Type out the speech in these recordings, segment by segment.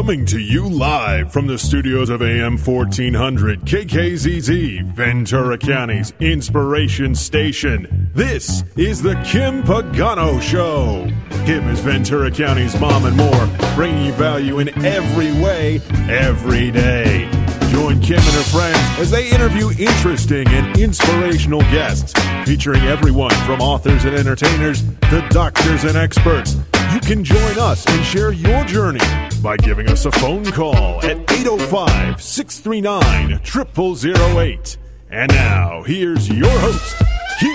Coming to you live from the studios of AM 1400 KKZZ, Ventura County's Inspiration Station. This is the Kim Pagano Show. Kim is Ventura County's mom and more, bringing you value in every way, every day. Join Kim and her friends as they interview interesting and inspirational guests, featuring everyone from authors and entertainers to doctors and experts. You can join us and share your journey by giving us a phone call at 805-639-0008. And now, here's your host, Kim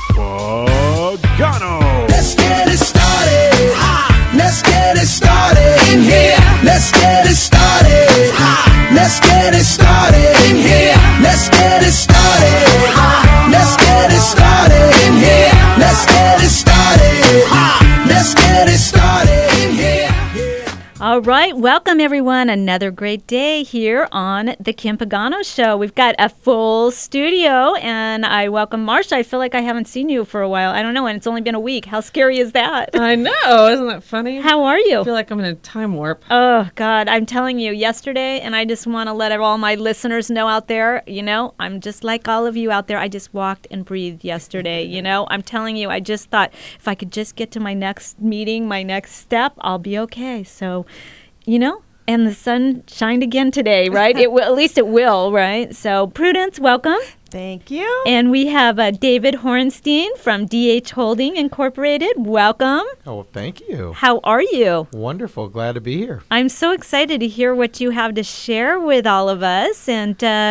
Pagano. Let's get it started. Let's get it started in here. Let's get it started. Let's get it started in here. Let's get it started. Let's get it started in here. Let's get it started. Let's get it started in here. All right, welcome everyone. Another great day here on the Kim Pagano Show. We've got a full studio, and I welcome Marsha. I feel like I haven't seen you for a while. I don't know, and it's only been a week. How scary is that? I know, isn't that funny? How are you? I feel like I'm in a time warp. Oh, God, I'm telling you, yesterday, and I just want to let all my listeners know out there, I'm just like all of you out there. I just walked and breathed yesterday, I'm telling you, I just thought if I could just get to my next meeting, my next step, I'll be okay. So, and the sun shined again today, right? It will, at least it will, right? So, Prudence, welcome. Thank you. And we have David Horenstein from DH Holding Incorporated. Welcome. Oh, thank you. How are you? Wonderful. Glad to be here. I'm so excited to hear what you have to share with all of us. And,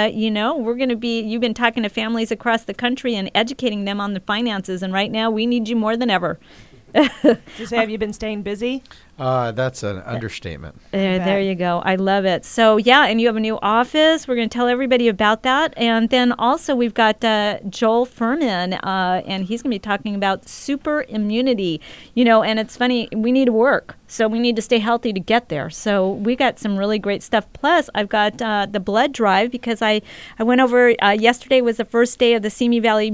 you've been talking to families across the country and educating them on the finances. And right now, we need you more than ever. Just have you been staying busy? That's an understatement. There you go. I love it. So, and you have a new office. We're going to tell everybody about that. And then also we've got Joel Furman, and he's going to be talking about super immunity. And it's funny, we need to work. So we need to stay healthy to get there. So we got some really great stuff. Plus, I've got the blood drive because I went over, yesterday was the first day of the Simi Valley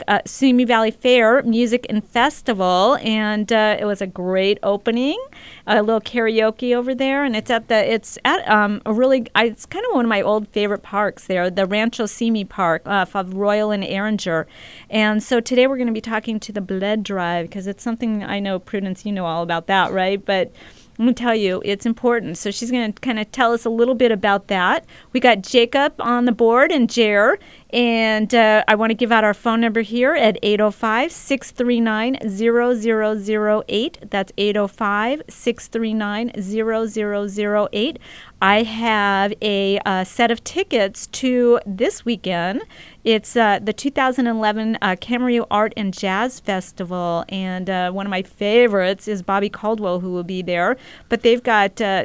Fair Music and Festival. And it was a great opening. A little karaoke over there, and it's at it's kind of one of my old favorite parks there, the Rancho Simi Park off of Royal and Erringer. And so today we're going to be talking to the blood drive because it's something I know, Prudence, you know all about that, right? But I'm going to tell you, it's important. So she's going to kind of tell us a little bit about that. We got Jacob on the board and Jer. And I want to give out our phone number here at 805-639-0008. That's 805-639-0008. I have a set of tickets to this weekend. It's the 2011 Camarillo Art and Jazz Festival, and one of my favorites is Bobby Caldwell, who will be there. But they've got, a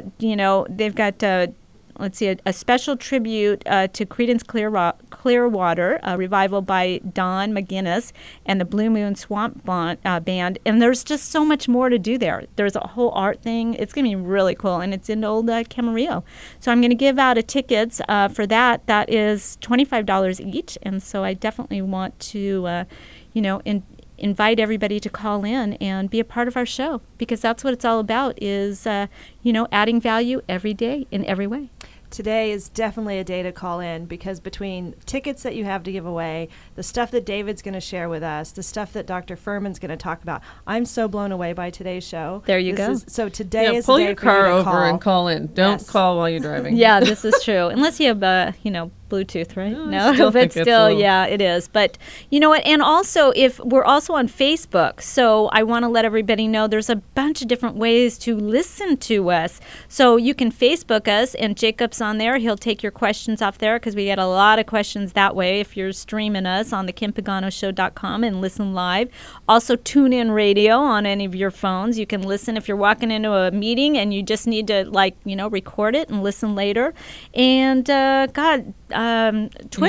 special tribute to Creedence Clearwater, a revival by Don McGuinness and the Blue Moon Swamp Band. And there's just so much more to do there. There's a whole art thing. It's going to be really cool. And it's in old Camarillo. So I'm going to give out tickets for that. That is $25 each. And so I definitely want to, invite everybody to call in and be a part of our show, because that's what it's all about is, adding value every day in every way. Today is definitely a day to call in because between tickets that you have to give away, the stuff that David's going to share with us, the stuff that Dr. Furman's going to talk about, I'm so blown away by today's show. There you go. So today is pull the day your for car you to over call. and call in. Don't call while you're driving. Yeah, this is true. Unless you have, Bluetooth, right? But still, yeah, it is. But you know what? And also, if we're also on Facebook, so I want to let everybody know there's a bunch of different ways to listen to us. So you can Facebook us, and Jacob's on there. He'll take your questions off there because we get a lot of questions that way. If you're streaming us on the KimPaganoShow.com and listen live, also tune in radio on any of your phones. You can listen if you're walking into a meeting and you just need to record it and listen later. And Twitter.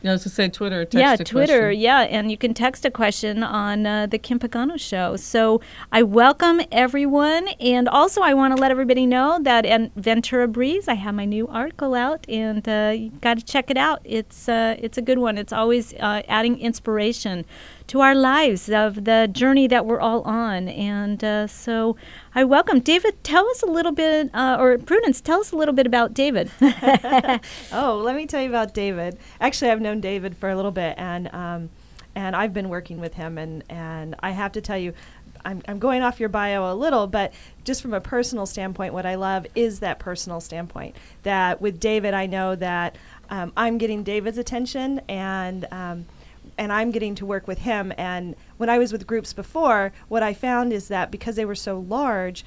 I was going to say Twitter or text a Twitter, question. yeah, and you can text a question on the Kim Pagano Show. So I welcome everyone, and also I want to let everybody know that at Ventura Breeze, I have my new article out, and you got to check it out. It's a good one. It's always adding inspiration to our lives of the journey that we're all on, and so I welcome David. Tell us a little bit, or Prudence, tell us a little bit about David. Oh, let me tell you about David. Actually, I've known David for a little bit, and I've been working with him, and I have to tell you, I'm going off your bio a little, but just from a personal standpoint, what I love is that personal standpoint. That with David, I know that I'm getting David's attention, and I'm getting to work with him. And when I was with groups before, what I found is that because they were so large,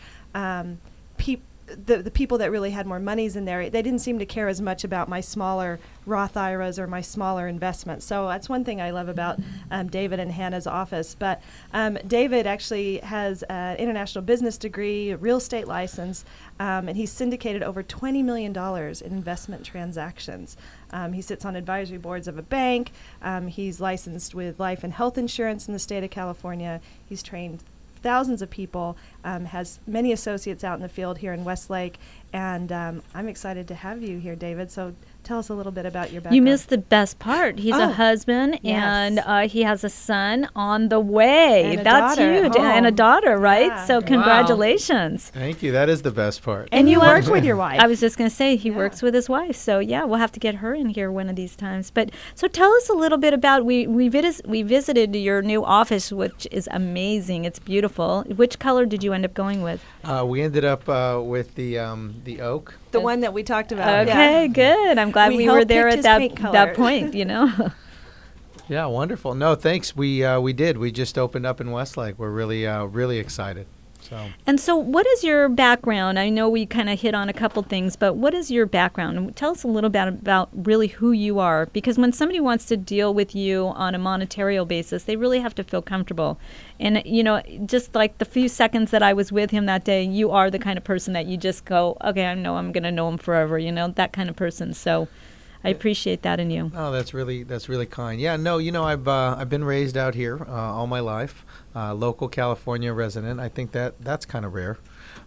the people that really had more monies in there, they didn't seem to care as much about my smaller Roth IRAs or my smaller investments. So that's one thing I love about David and Hannah's office. But David actually has an international business degree, a real estate license, and he's syndicated over $20 million in investment transactions. He sits on advisory boards of a bank. He's licensed with life and health insurance in the state of California. He's trained thousands of people, has many associates out in the field here in Westlake, and I'm excited to have you here, David. So tell us a little bit about your background. You missed the best part. He's a husband, yes. and he has a son on the way. And a That's daughter at huge. home. And a daughter, right? Yeah. So congratulations. Thank you. That is the best part. And you work with your wife. I was just going to say he Yeah. works with his wife. So yeah, we'll have to get her in here one of these times. But so tell us a little bit about we visited your new office, which is amazing. It's beautiful. Which color did you end up going with? We ended up with the oak. The one that we talked about. Okay, Yeah. good. I'm glad We we were helped there pick at his that paint color. that point. Yeah, wonderful. No, thanks. We did. We just opened up in Westlake. We're really excited. So. And so what is your background? I know we kind of hit on a couple things, but what is your background? Tell us a little bit about really who you are, because when somebody wants to deal with you on a monetary basis, they really have to feel comfortable. And, just like the few seconds that I was with him that day, you are the kind of person that you just go, okay, I know I'm going to know him forever, that kind of person. So I appreciate that in you. Oh, that's really kind. Yeah, no, I've been raised out here all my life, local California resident. I think that's kind of rare,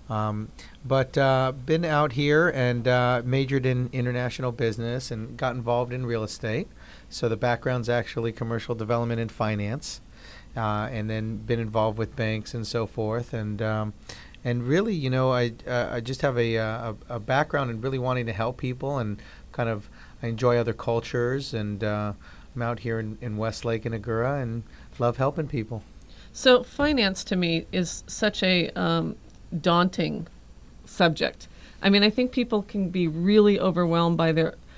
but been out here and majored in international business and got involved in real estate. So the background's actually commercial development and finance, and then been involved with banks and so forth. And really, I just have a background in really wanting to help people and kind of. I enjoy other cultures, and I'm out here in Westlake and Agoura and love helping people. So finance to me is such a daunting subject. I mean, I think people can be really overwhelmed by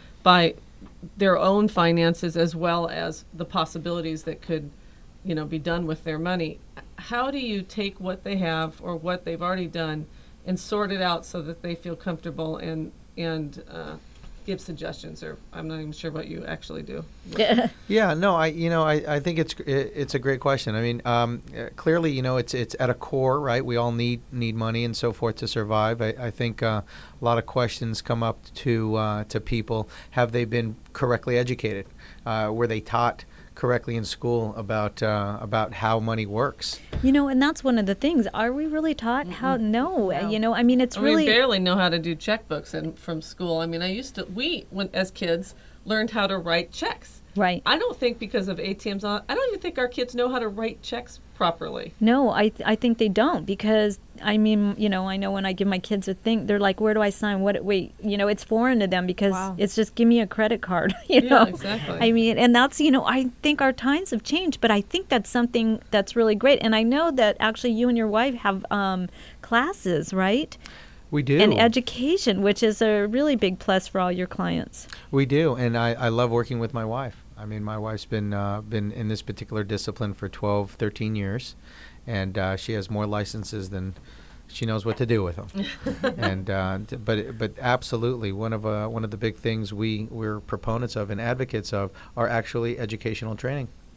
their own finances as well as the possibilities that could, be done with their money. How do you take what they have or what they've already done and sort it out so that they feel comfortable and give suggestions? Or I'm not even sure what you actually do. Yeah, no, I think it's a great question. I mean, clearly, it's at a core, right? We all need money and so forth to survive. I think a lot of questions come up to people. Have they been correctly educated? Were they taught correctly in school about how money works? And that's one of the things. Are we really taught how? No. I mean, it's really. We barely know how to do checkbooks from school. I mean, as kids, learned how to write checks. Right. I don't think because of ATMs, I don't even think our kids know how to write checks properly. No, I think they don't, because, I mean, I know when I give my kids a thing, they're like, where do I sign? Wait, it's foreign to them because It's just give me a credit card, Yeah, exactly. I mean, and that's, I think our times have changed, but I think that's something that's really great. And I know that actually you and your wife have classes, right? We do. And education, which is a really big plus for all your clients. We do, and I love working with my wife. I mean, my wife's been in this particular discipline for 12, 13 years, and she has more licenses than she knows what to do with them. And but absolutely, one of the big things we're proponents of and advocates of are actually educational training.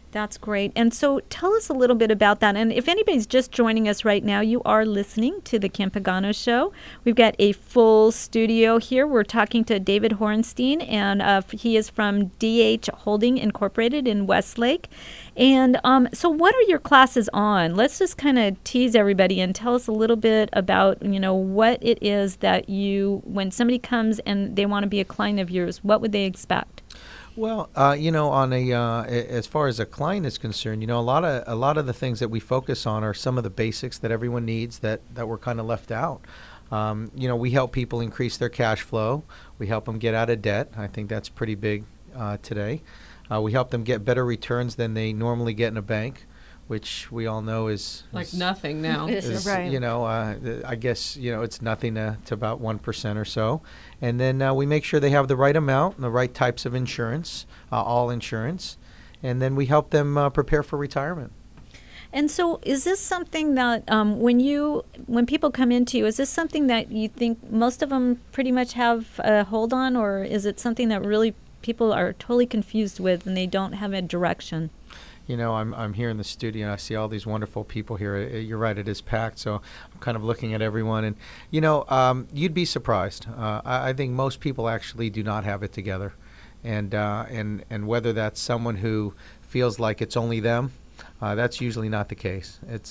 That's great. And so tell us a little bit about that. And if anybody's just joining us right now, you are listening to the Kim Pagano Show. We've got a full studio here. We're talking to David Horenstein, and he is from DH Holding Incorporated in Westlake. And so what are your classes on? Let's just kind of tease everybody and tell us a little bit about, what it is that when somebody comes and they want to be a client of yours, what would they expect? Well, on as far as a client is concerned, a lot of the things that we focus on are some of the basics that everyone needs that were kind of left out. We help people increase their cash flow. We help them get out of debt. I think that's pretty big today. We help them get better returns than they normally get in a bank, which we all know is like nothing now. Right. I guess, it's nothing to about 1% or so. And then we make sure they have the right amount and the right types of insurance, all insurance. And then we help them prepare for retirement. And so is this something that when people come into you, is this something that you think most of them pretty much have a hold on, or is it something that really people are totally confused with and they don't have a direction? I'm here in the studio and I see all these wonderful people here. You're right, it is packed. So I'm kind of looking at everyone, and you'd be surprised. I think most people actually do not have it together, and whether that's someone who feels like it's only them, that's usually not the case. It's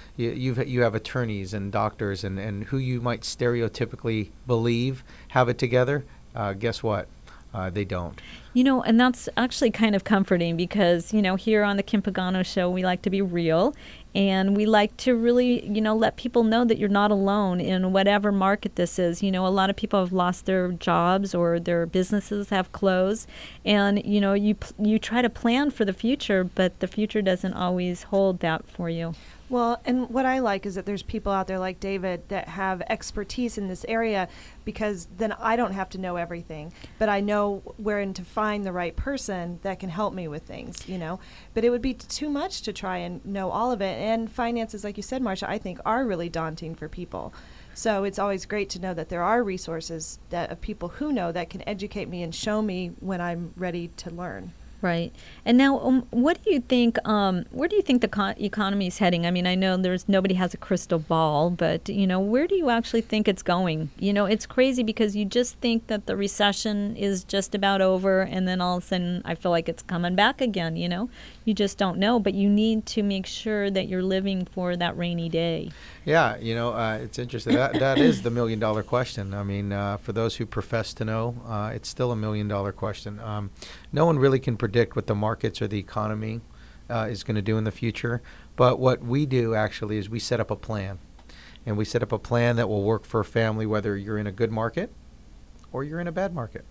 you have attorneys and doctors and who you might stereotypically believe have it together. Guess what? They don't. And that's actually kind of comforting because, here on the Kim Pagano Show, we like to be real, and we like to really, let people know that you're not alone in whatever market this is. A lot of people have lost their jobs or their businesses have closed, and, you try to plan for the future, but the future doesn't always hold that for you. Well, and what I like is that there's people out there like David that have expertise in this area, because then I don't have to know everything, but I know wherein to find the right person that can help me with things, But it would be too much to try and know all of it. And finances, like you said, Marcia, I think are really daunting for people. So it's always great to know that there are resources of people who know that can educate me and show me when I'm ready to learn. Right. And now, what do you think, where do you think the economy is heading? I mean, I know nobody has a crystal ball, but, where do you actually think it's going? It's crazy because you just think that the recession is just about over, and then all of a sudden I feel like it's coming back again, You just don't know, but you need to make sure that you're living for that rainy day. Yeah, it's interesting. That is the $1 million question. I mean, for those who profess to know, it's still a $1 million question. No one really can predict what the markets or the economy is going to do in the future. But what we do actually is we set up a plan. And we set up a plan that will work for a family, whether you're in a good market or you're in a bad market.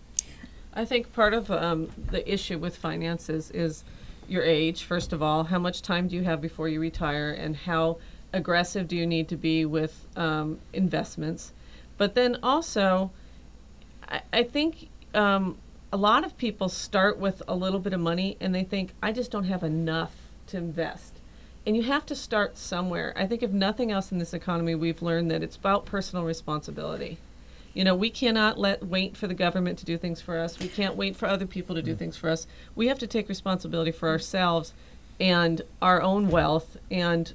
I think part of the issue with finances is your age, first of all. How much time do you have before you retire, and how aggressive do you need to be with investments? But then also, I think a lot of people start with a little bit of money and they think, I just don't have enough to invest. And you have to start somewhere. I think if nothing else in this economy, we've learned that it's about personal responsibility. We cannot wait for the government to do things for us. We can't wait for other people to do things for us. We have to take responsibility for ourselves and our own wealth and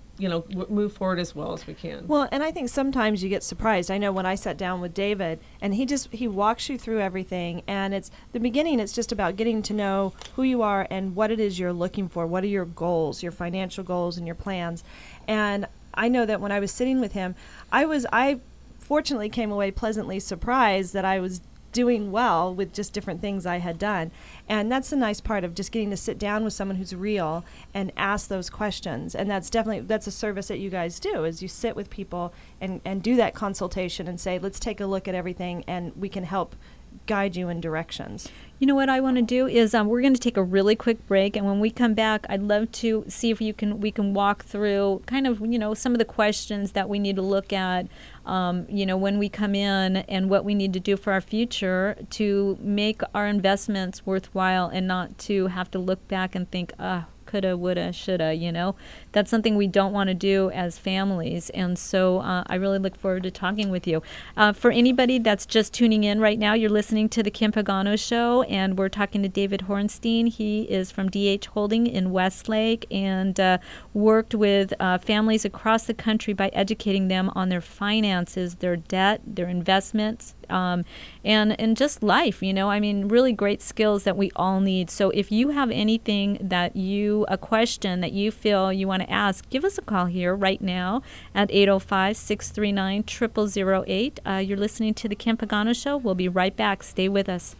move forward as well as we can. Well, and I think sometimes you get surprised. I know when I sat down with David, and he walks you through everything, and it's the beginning. It's just about getting to know who you are and what it is you're looking for. What are your goals, your financial goals, and your plans? And I know that when I was sitting with him, I fortunately came away pleasantly surprised that I was doing well with just different things I had done. And that's the nice part of just getting to sit down with someone who's real and ask those questions. And that's a service that you guys do, is you sit with people and do that consultation and say, let's take a look at everything and we can help guide you in directions. You know what I want to do is we're going to take a really quick break, and when we come back, I'd love to see if we can walk through kind of some of the questions that we need to look at when we come in, and what we need to do for our future to make our investments worthwhile and not to have to look back and think, coulda, woulda, shoulda, That's something we don't want to do as families. And so I really look forward to talking with you. For anybody that's just tuning in right now, you're listening to The Kim Pagano Show, and we're talking to David Hornstein. He is from DH Holding in Westlake and worked with families across the country by educating them on their finances, their debt, their investments, and just life, really great skills that we all need. So if you have anything a question that you feel you want to ask, give us a call here right now at 805-639-0008. You're listening to The Kim Pagano Show. We'll be right back. Stay with us.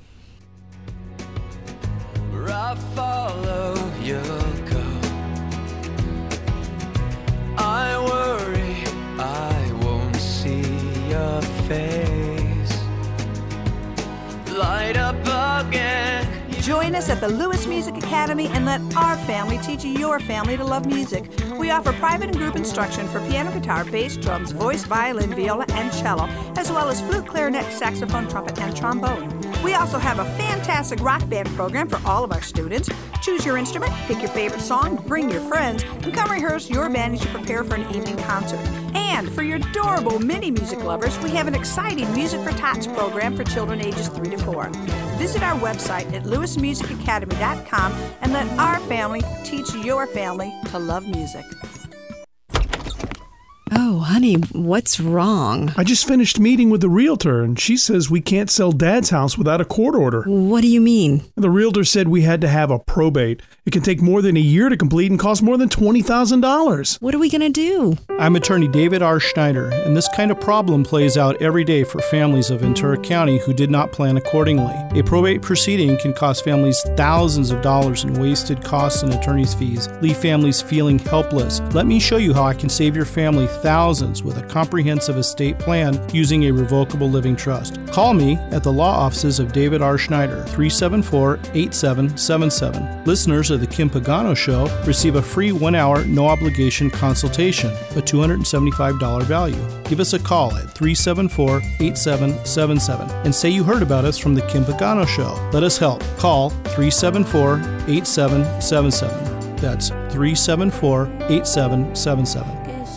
Where I follow, you'll go. I worry I won't see your face light up again. Join us at the Lewis Music Academy and let our family teach your family to love music. We offer private and group instruction for piano, guitar, bass, drums, voice, violin, viola, and cello, as well as flute, clarinet, saxophone, trumpet, and trombone. We also have a fantastic rock band program for all of our students. Choose your instrument, pick your favorite song, bring your friends, and come rehearse your band as you prepare for an evening concert. And for your adorable mini music lovers, we have an exciting Music for Tots program for children ages 3 to 4. Visit our website at lewismusicacademy.com and let our family teach your family to love music. Oh, honey, what's wrong? I just finished meeting with the realtor, and she says we can't sell Dad's house without a court order. What do you mean? The realtor said we had to have a probate. It can take more than a year to complete and cost more than $20,000. What are we going to do? I'm attorney David R. Schneider, and this kind of problem plays out every day for families of Ventura County who did not plan accordingly. A probate proceeding can cost families thousands of dollars in wasted costs and attorney's fees, leave families feeling helpless. Let me show you how I can save your family thousands with a comprehensive estate plan using a revocable living trust. Call me at the law offices of David R. Schneider, 374-8777. Listeners of the Kim Pagano Show receive a free 1-hour, no-obligation consultation, a $275 value. Give us a call at 374-8777 and say you heard about us from the Kim Pagano Show. Let us help. Call 374-8777. That's 374-8777.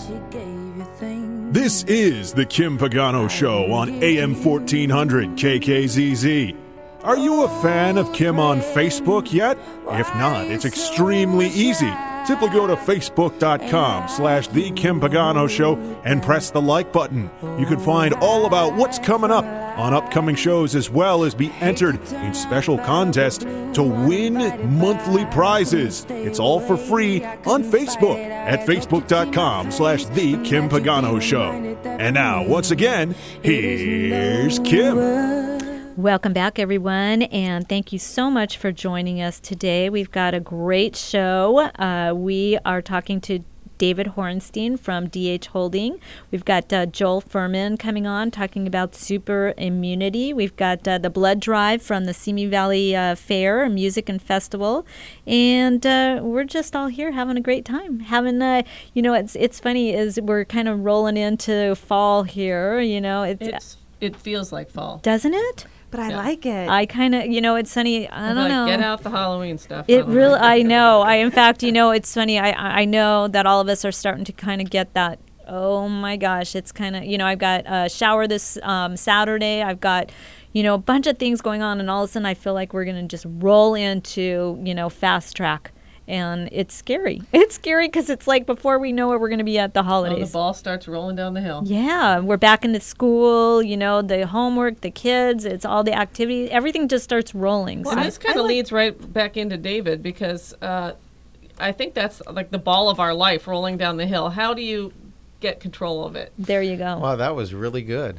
This is the Kim Pagano Show on AM 1400 KKZZ. Are you a fan of Kim on Facebook yet? If not, it's extremely easy. Simply go to facebook.com/The Kim Pagano Show and press the like button. You can find all about what's coming up on upcoming shows, as well as be entered in special contests to win monthly prizes. It's all for free on Facebook at facebook.com/The Kim Pagano Show. And now, once again, here's Kim. Welcome back, everyone, and thank you so much for joining us today. We've got a great show. We are talking to David Hornstein from DH Holding. We've got Joel Furman coming on talking about super immunity. We've got the blood drive from the Simi Valley Fair, Music and Festival. And we're just all here having a great time. It's funny is we're kind of rolling into fall here. It feels like fall. Doesn't it? But I like it. I kind of, it's funny. I don't know. Get out the Halloween stuff. I know. In fact, it's funny. I know that all of us are starting to kind of get that. Oh my gosh, it's kind of, I've got a shower this Saturday. I've got, a bunch of things going on, and all of a sudden I feel like we're going to just roll into, fast track. And it's scary. It's scary because it's like before we know it, we're going to be at the holidays. The ball starts rolling down the hill. Yeah, we're back into school, the homework, the kids, it's all the activity. Everything just starts rolling. Well, this kind of leads right back into David because I think that's like the ball of our life rolling down the hill. How do you get control of it? There you go. Wow, that was really good.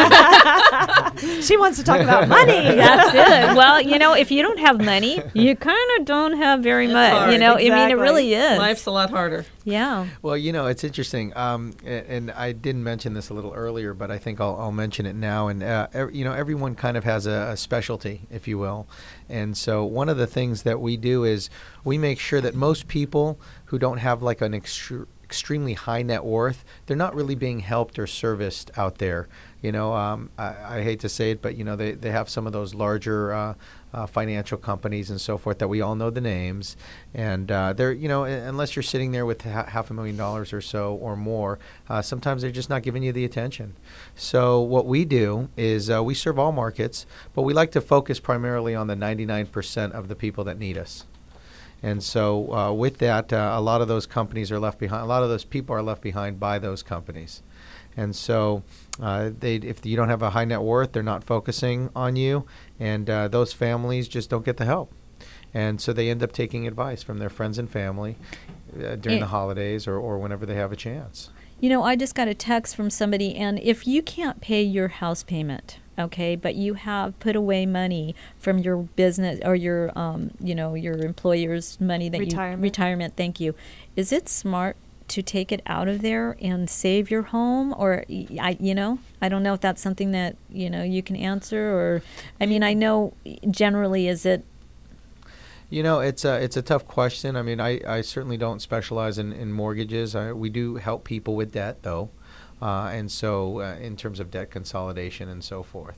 She wants to talk about money. That's it. Well, if you don't have money, you kind of don't have very much. Hard. Exactly. It really is. Life's a lot harder. Yeah. Well, it's interesting, and I didn't mention this a little earlier, but I think I'll mention it now. And everyone kind of has a specialty, if you will. And so one of the things that we do is we make sure that most people who don't have like an extremely high net worth, they're not really being helped or serviced out there. I hate to say it, but they have some of those larger financial companies and so forth that we all know the names, and they're, unless you're sitting there with $500,000 or so or more, sometimes they're just not giving you the attention. So what we do is we serve all markets, but we like to focus primarily on the 99% of the people that need us. And so with that, a lot of those companies are left behind. A lot of those people are left behind by those companies. And so if you don't have a high net worth, they're not focusing on you, and those families just don't get the help. And so they end up taking advice from their friends and family during the holidays or whenever they have a chance. I just got a text from somebody, and if you can't pay your house payment, okay, but you have put away money from your business or your, your employer's money that retirement, thank you. Is it smart to take it out of there and save your home? Or I don't know if that's something that you can answer, or I know generally is it. It's a tough question. I mean, I certainly don't specialize in mortgages. We do help people with debt though, and so in terms of debt consolidation and so forth.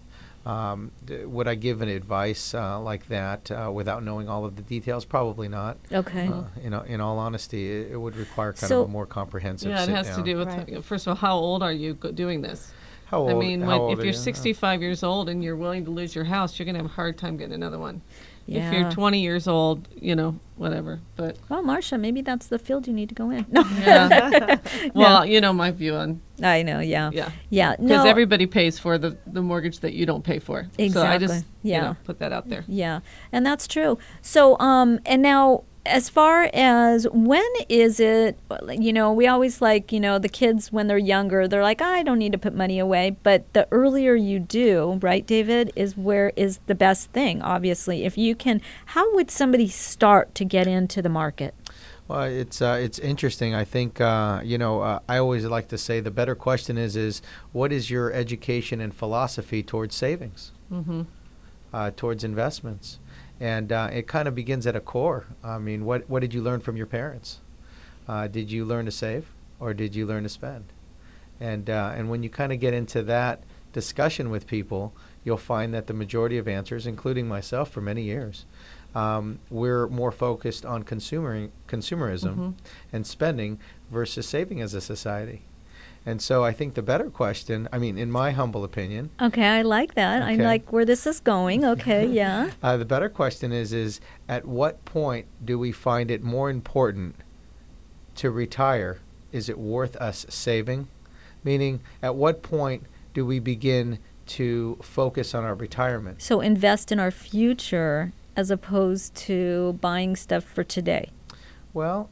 Would I give an advice like that without knowing all of the details? Probably not. Okay. In all honesty, it would require kind of a more comprehensive. Yeah, it has to do with first of all, how old are you doing this? How old? If you're 65 years old and you're willing to lose your house, you're going to have a hard time getting another one. Yeah. If you're 20 years old, whatever. But Marcia, maybe that's the field you need to go in. Yeah. Well, my view on. I know. Yeah. Yeah. Yeah. Because everybody pays for the mortgage that you don't pay for. Exactly. So I just put that out there. Yeah, and that's true. So and now, as far as when is it, we always the kids when they're younger, they're like, I don't need to put money away. But the earlier you do, right, David, is where is the best thing, obviously. If you can, how would somebody start to get into the market? Well, it's interesting. I think, I always like to say the better question is what is your education and philosophy towards savings, towards investments? And it kind of begins at a core. I mean, what did you learn from your parents? Did you learn to save, or did you learn to spend? And when you kind of get into that discussion with people, you'll find that the majority of answers, including myself for many years, we're more focused on consumerism and spending versus saving as a society. And so I think the better question, in my humble opinion. Okay, I like that. Okay. I like where this is going. Okay, yeah. The better question is at what point do we find it more important to retire? Is it worth us saving? Meaning, at what point do we begin to focus on our retirement? So invest in our future as opposed to buying stuff for today. Well,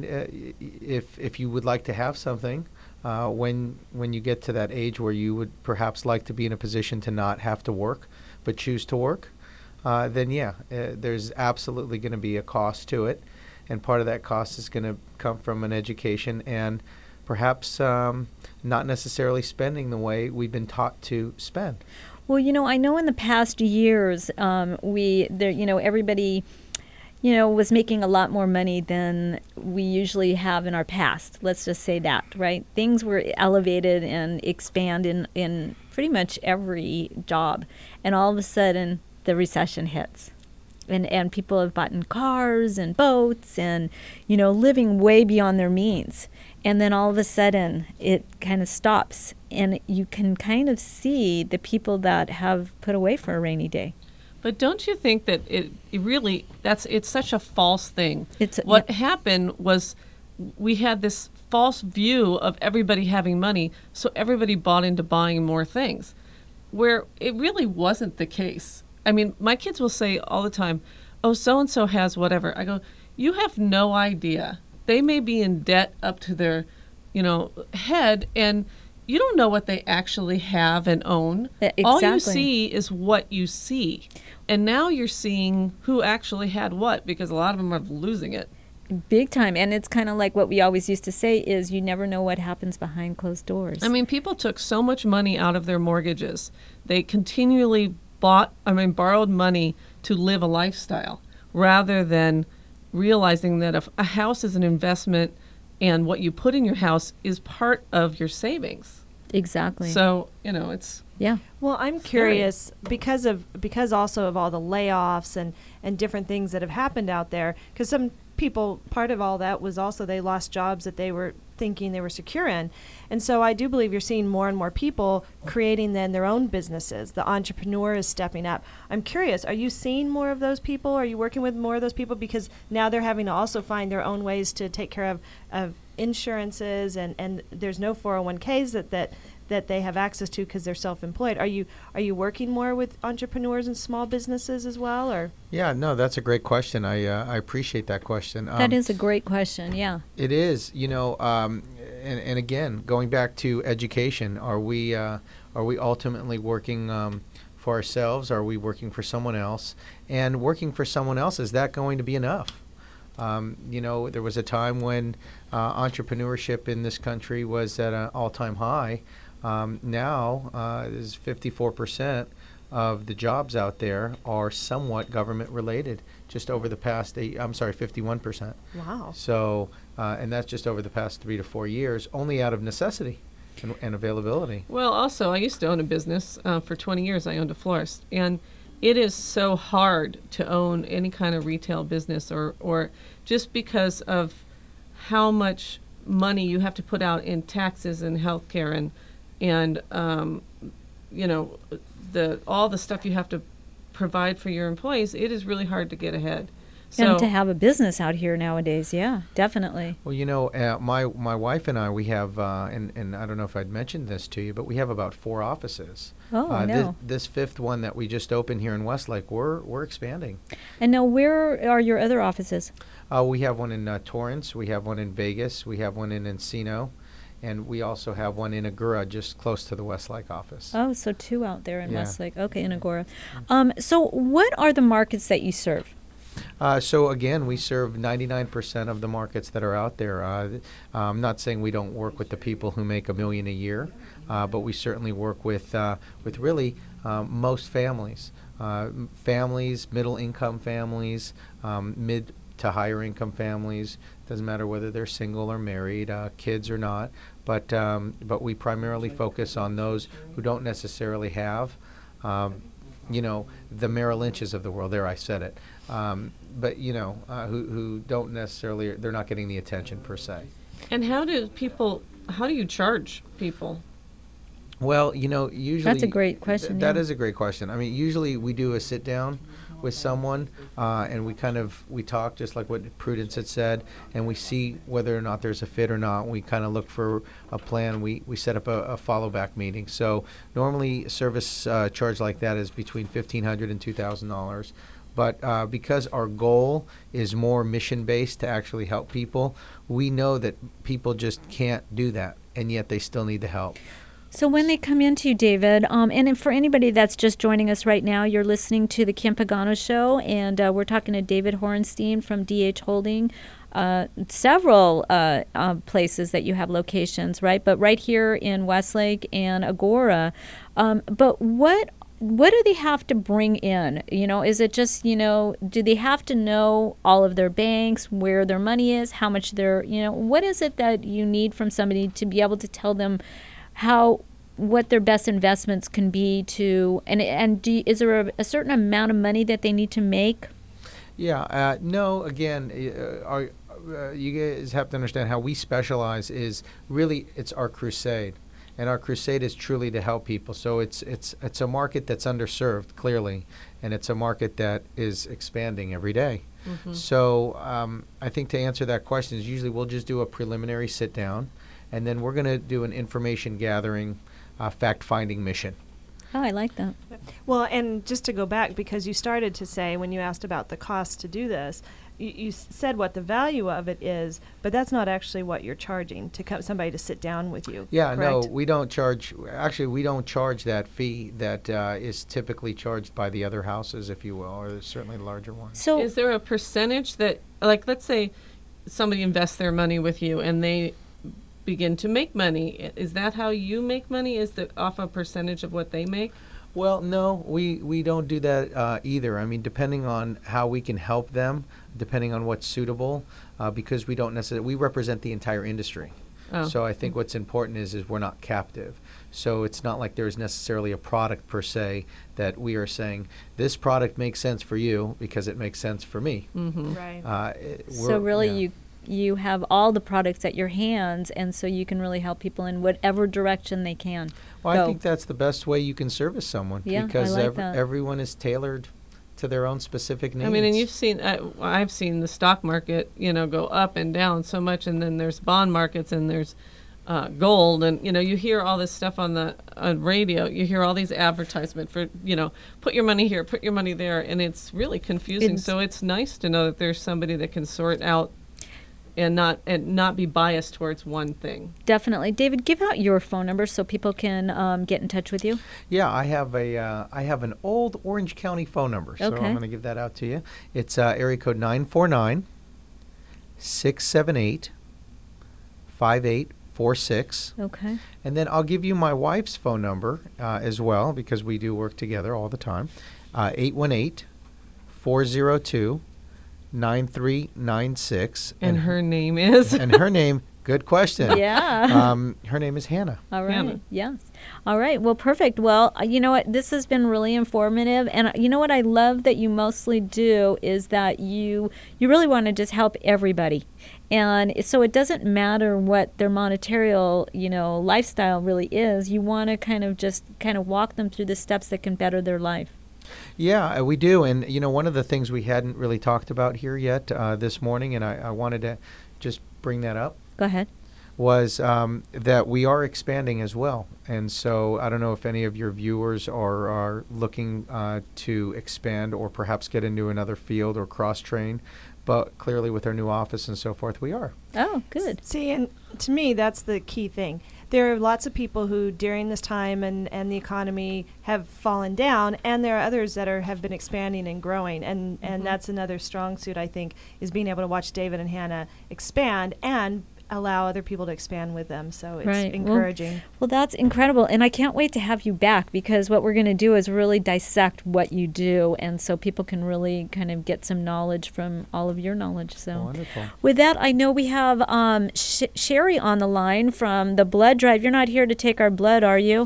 if you would like to have something, when you get to that age where you would perhaps like to be in a position to not have to work, but choose to work, then there's absolutely going to be a cost to it. And part of that cost is going to come from an education and perhaps not necessarily spending the way we've been taught to spend. Well, I know in the past years, everybody was making a lot more money than we usually have in our past. Let's just say that, right? Things were elevated and expanded in pretty much every job. And all of a sudden, the recession hits. And people have bought cars and boats and, living way beyond their means. And then all of a sudden, it kind of stops. And you can kind of see the people that have put away for a rainy day. But don't you think that it's such a false thing? What happened was we had this false view of everybody having money, so everybody bought into buying more things, where it really wasn't the case. My kids will say all the time, oh, so-and-so has whatever. I go, you have no idea. They may be in debt up to their, head, and you don't know what they actually have and own. Exactly. All you see is what you see. And now you're seeing who actually had what, because a lot of them are losing it. Big time. And it's kind of like what we always used to say is you never know what happens behind closed doors. People took so much money out of their mortgages. They continually borrowed money to live a lifestyle rather than realizing that if a house is an investment and what you put in your house is part of your savings. Exactly. So, it's Yeah. Well, I'm curious because also of all the layoffs and different things that have happened out there. Because some people, part of all that was also they lost jobs that they were thinking they were secure in, and so I do believe you're seeing more and more people creating then their own businesses. The entrepreneur is stepping up. I'm curious, are you seeing more of those people? Are you working with more of those people because now they're having to also find their own ways to take care of insurances and there's no 401ks that they have access to because they're self-employed. Are you working more with entrepreneurs and small businesses as well, or? Yeah, no, that's a great question. I appreciate that question. That is a great question. Yeah. It is. And again, going back to education, are we ultimately working for ourselves? Are we working for someone else? And working for someone else, is that going to be enough? There was a time when entrepreneurship in this country was at an all-time high. Now, is 54% of the jobs out there are somewhat government related. Just over the past 51%. Wow. So, and that's just over the past 3 to 4 years, only out of necessity and availability. Well, also, I used to own a business. For 20 years, I owned a florist. And it is so hard to own any kind of retail business or just because of how much money you have to put out in taxes and healthcare and all the stuff you have to provide for your employees. It is really hard to get ahead. And to have a business out here nowadays, yeah, definitely. Well, my wife and I, we have, and I don't know if I'd mentioned this to you, but we have about 4 offices. Oh, no. This 5th one that we just opened here in Westlake, we're expanding. And now, where are your other offices? We have one in Torrance, we have one in Vegas, we have one in Encino, and we also have one in Agoura, just close to the Westlake office. Oh, so 2 out there in Westlake. Okay, in Agoura. So what are the markets that you serve? So again, we serve 99% of the markets that are out there. I'm not saying we don't work with the people who make $1 million a year, but we certainly work with really most families, middle-income families, mid to higher income families. Doesn't matter whether they're single or married, kids or not. But we primarily focus on those who don't necessarily have, the Merrill Lynches of the world. There, I said it. But who don't necessarily, they're not getting the attention per se. And how do you charge people? Well, usually that's a great question. That is a great question. I mean, usually we do a sit down with someone, and we talk just like what Prudence had said, and we see whether or not there's a fit or not. We kind of look for a plan. We set up a follow back meeting. So normally service charge like that is between $1,500 and $2,000. But because our goal is more mission-based to actually help people, we know that people just can't do that, and yet they still need the help. So when they come into you, David, and for anybody that's just joining us right now, you're listening to the Kim Pagano Show, and we're talking to David Horenstein from DH Holding. Several places that you have locations, right? But right here in Westlake and Agoura. But what do they have to bring in? Is it just, do they have to know all of their banks, where their money is, how much they're, what is it that you need from somebody to be able to tell them what their best investments can be is there a certain amount of money that they need to make? Yeah, no, again, you guys have to understand how we specialize is really, it's our crusade. And our crusade is truly to help people. So it's a market that's underserved, clearly, and it's a market that is expanding every day. Mm-hmm. So I think to answer that question is usually we'll just do a preliminary sit down, and then we're going to do an information gathering, fact-finding mission. Oh, I like that. Well, and just to go back, because you started to say when you asked about the cost to do this, you said what the value of it is, but that's not actually what you're charging to somebody to sit down with you. Yeah, correct? No, we don't charge. Actually, we don't charge that fee that is typically charged by the other houses, if you will, or certainly the larger ones. So, is there a percentage that, like, let's say somebody invests their money with you and they begin to make money? Is that how you make money? Is that off a percentage of what they make? Well, no, we don't do that either. I mean, depending on how we can help them, depending on what's suitable, because we don't necessarily, we represent the entire industry. Oh. So I think what's important is we're not captive. So it's not like there's necessarily a product per se that we are saying this product makes sense for you because it makes sense for me. Mm-hmm. Right. So really, you have all the products at your hands, and so you can really help people in whatever direction they can. Well, go. I think that's the best way you can service someone Yeah, because I like that. everyone is tailored to their own specific needs. I mean, and you've seen, I've seen the stock market, go up and down so much, and then there's bond markets and there's gold, and you hear all this stuff on the radio. You hear all these advertisements for put your money here, put your money there, and it's really confusing. So it's nice to know that there's somebody that can sort out and not be biased towards one thing. Definitely. David, give out your phone number so people can get in touch with you. Yeah, I have an old Orange County phone number, so I'm going to give that out to you. It's area code 949-678-5846. Okay. And then I'll give you my wife's phone number as well because we do work together all the time. 818-402-9396. And her name is? And her name, good question. Yeah. Her name is Hannah. All right. Hannah. Yes. All right. Well, perfect. Well, you know what? This has been really informative. And you know what I love that you mostly do is that you really want to just help everybody. And so it doesn't matter what their monetary, lifestyle really is. You want to kind of walk them through the steps that can better their life. Yeah, we do. And, one of the things we hadn't really talked about here yet this morning, and I wanted to just bring that up. Go ahead. Was that we are expanding as well. And so I don't know if any of your viewers are looking to expand or perhaps get into another field or cross-train. But clearly with our new office and so forth, we are. Oh, good. See, and to me, that's the key thing. There are lots of people who during this time and the economy have fallen down, and there are others that have been expanding and growing. And that's another strong suit, I think, is being able to watch David and Hannah expand and allow other people to expand with them. So it's encouraging. Well, that's incredible. And I can't wait to have you back because what we're going to do is really dissect what you do. And so people can really kind of get some knowledge from all of your knowledge. So wonderful. With that, I know we have Sherry on the line from the blood drive. You're not here to take our blood, are you?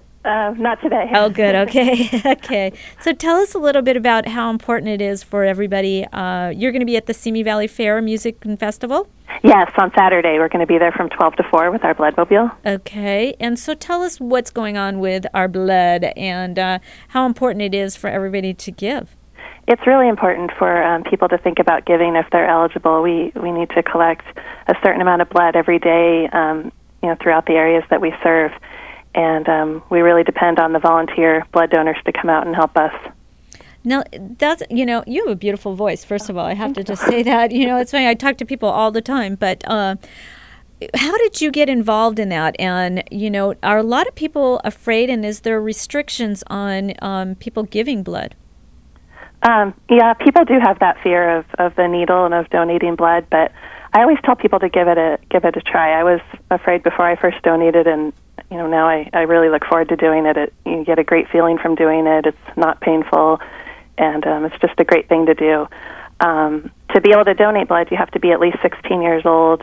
Not today. Oh, good. Okay. Okay. So tell us a little bit about how important it is for everybody. You're going to be at the Simi Valley Fair Music and Festival? Yes, on Saturday. We're going to be there from 12 to 4 with our Bloodmobile. Okay. And so tell us what's going on with our blood and how important it is for everybody to give. It's really important for people to think about giving if they're eligible. We need to collect a certain amount of blood every day, throughout the areas that we serve. And we really depend on the volunteer blood donors to come out and help us. Now, that's, you have a beautiful voice, first of all. I have to just say that. It's funny, I talk to people all the time, but how did you get involved in that? And, are a lot of people afraid, and is there restrictions on people giving blood? Yeah, people do have that fear of the needle and of donating blood, but I always tell people to give it a try. I was afraid before I first donated, and now I really look forward to doing it. You get a great feeling from doing it. It's not painful, and it's just a great thing to do. To be able to donate blood, you have to be at least 16 years old.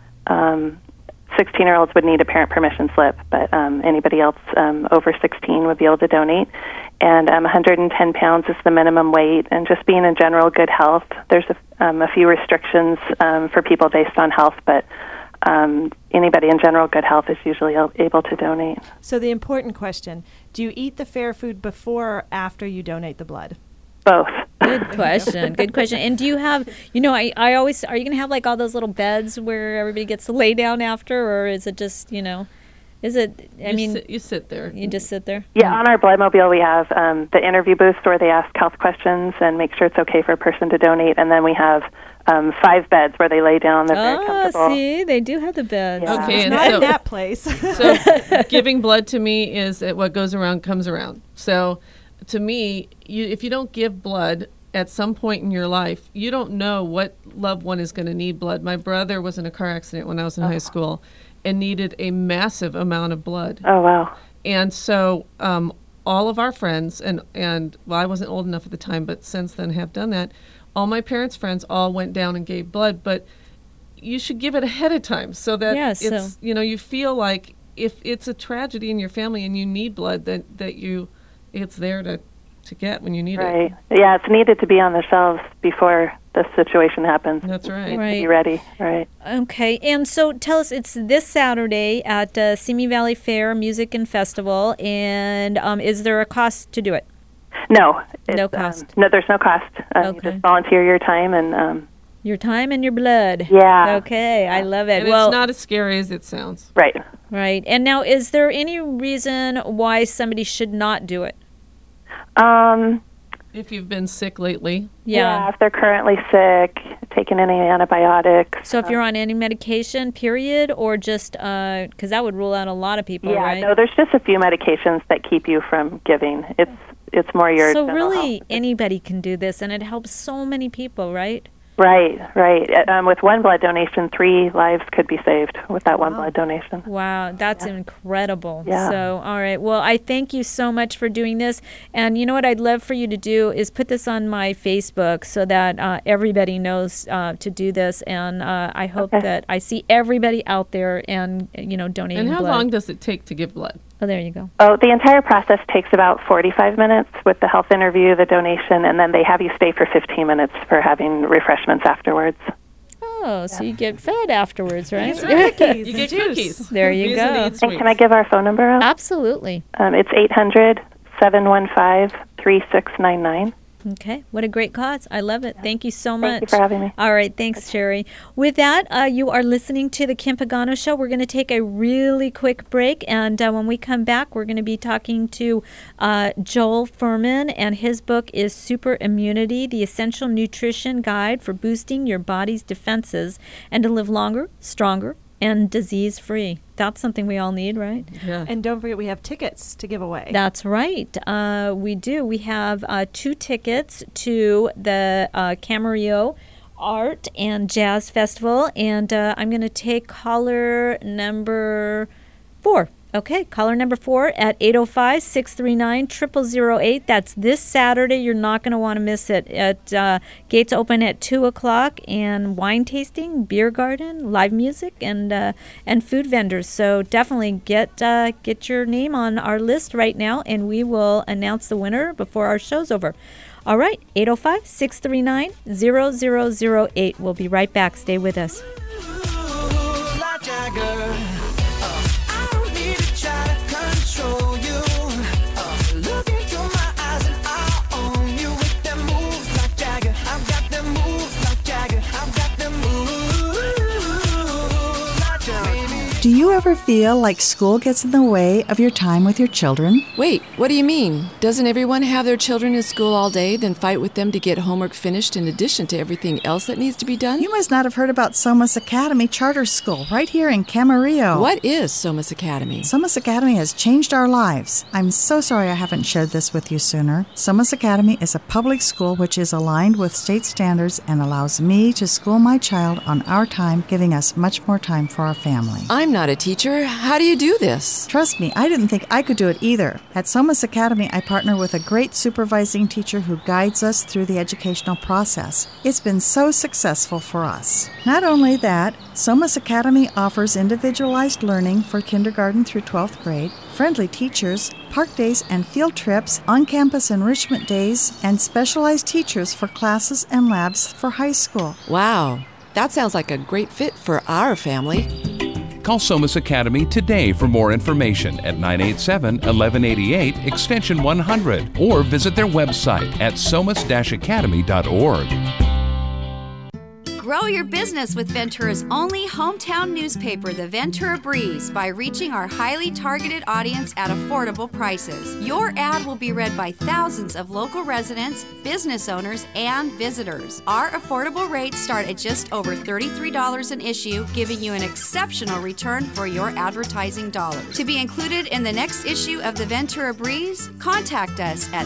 16-year-olds would need a parent permission slip, but anybody else over 16 would be able to donate. And 110 pounds is the minimum weight, and just being in general good health. There's a few restrictions for people based on health, but anybody in general good health is usually able to donate. So the important question, do you eat the fair food before or after you donate the blood? Both. Good question. Good question. And do you have, I always, are you going to have like all those little beds where everybody gets to lay down after, or is it just, is it, you sit there. You just sit there? Yeah, on our Bloodmobile we have the interview booths where they ask health questions and make sure it's okay for a person to donate, and then we have 5 beds where they lay down. They're very comfortable. See, they do have the beds. Yeah. Okay, It's not in that place. So giving blood to me is that what goes around comes around. So to me, if you don't give blood at some point in your life, you don't know what loved one is going to need blood. My brother was in a car accident when I was in high school and needed a massive amount of blood. Oh, wow. And so all of our friends, and well, I wasn't old enough at the time, but since then have done that, all my parents' friends all went down and gave blood. But you should give it ahead of time so that it's you feel like if it's a tragedy in your family and you need blood, that it's there to get when you need it. Right. Yeah, it's needed to be on the shelves before the situation happens. That's right. To be ready. Right. Okay. And so tell us, it's this Saturday at Simi Valley Fair Music and Festival, and is there a cost to do it? No. No cost. No, there's no cost. You just volunteer your time and... your time and your blood. Yeah. Okay, I love it. And it's not as scary as it sounds. Right. Right. And now, is there any reason why somebody should not do it? If you've been sick lately. Yeah, if they're currently sick, taking any antibiotics. So if you're on any medication, period, or just, because that would rule out a lot of people, right? Yeah, no, there's just a few medications that keep you from giving. It's more your So general really, health. anybody can do this, and it helps so many people, right? Right. With one blood donation, 3 lives could be saved with that one blood donation. Wow, that's incredible. Yeah. So, all right. Well, I thank you so much for doing this. And you know what I'd love for you to do is put this on my Facebook so that everybody knows to do this. And I hope that I see everybody out there and, donating And how blood. long does it take to give blood? Oh, there you go. Oh, the entire process takes about 45 minutes with the health interview, the donation, and then they have you stay for 15 minutes for having refreshments afterwards. Oh, so you get fed afterwards, right? You get cookies. There you go. And can I give our phone number out? Absolutely. It's 800-715-3699. Okay. What a great cause. I love it. Thank you so much. Thank you for having me. All right. Thanks, Sherry. With that, you are listening to The Kim Pagano Show. We're going to take a really quick break. And when we come back, we're going to be talking to Joel Furman. And his book is Super Immunity, the Essential Nutrition Guide for Boosting Your Body's Defenses and to Live Longer, Stronger, and Disease-Free. That's something we all need, right? Yeah. And don't forget, we have tickets to give away. That's right. We do. We have 2 tickets to the Camarillo Art and Jazz Festival, and I'm going to take caller number 4. Okay, caller number 4 at 805-639-0008. That's this Saturday. You're not going to want to miss it. Gates open at 2 o'clock, and wine tasting, beer garden, live music, and food vendors. So definitely get your name on our list right now, and we will announce the winner before our show's over. All right, 805-639-0008. We'll be right back. Stay with us. Do you ever feel like school gets in the way of your time with your children? Wait, what do you mean? Doesn't everyone have their children in school all day, then fight with them to get homework finished in addition to everything else that needs to be done? You must not have heard about Somas Academy Charter School right here in Camarillo. What is Somas Academy? Somas Academy has changed our lives. I'm so sorry I haven't shared this with you sooner. Somas Academy is a public school which is aligned with state standards and allows me to school my child on our time, giving us much more time for our family. I'm not a teacher. How do you do this? Trust me, I didn't think I could do it either. At Somas Academy, I partner with a great supervising teacher who guides us through the educational process. It's been so successful for us. Not only that, Somas Academy offers individualized learning for kindergarten through 12th grade, friendly teachers, park days and field trips, on-campus enrichment days, and specialized teachers for classes and labs for high school. Wow, that sounds like a great fit for our family. Call Somas Academy today for more information at 987-1188 extension 100 or visit their website at somas-academy.org. Grow your business with Ventura's only hometown newspaper, the Ventura Breeze, by reaching our highly targeted audience at affordable prices. Your ad will be read by thousands of local residents, business owners, and visitors. Our affordable rates start at just over $33 an issue, giving you an exceptional return for your advertising dollars. To be included in the next issue of the Ventura Breeze, contact us at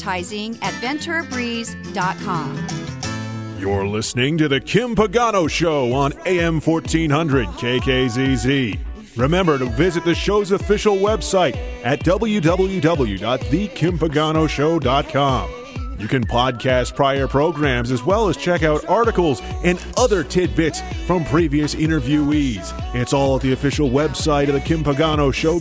advertising@venturabreeze.com. You're listening to The Kim Pagano Show on AM 1400 KKZZ. Remember to visit the show's official website at www.thekimpaganoshow.com. You can podcast prior programs as well as check out articles and other tidbits from previous interviewees. It's all at the official website of The Kim Pagano Show,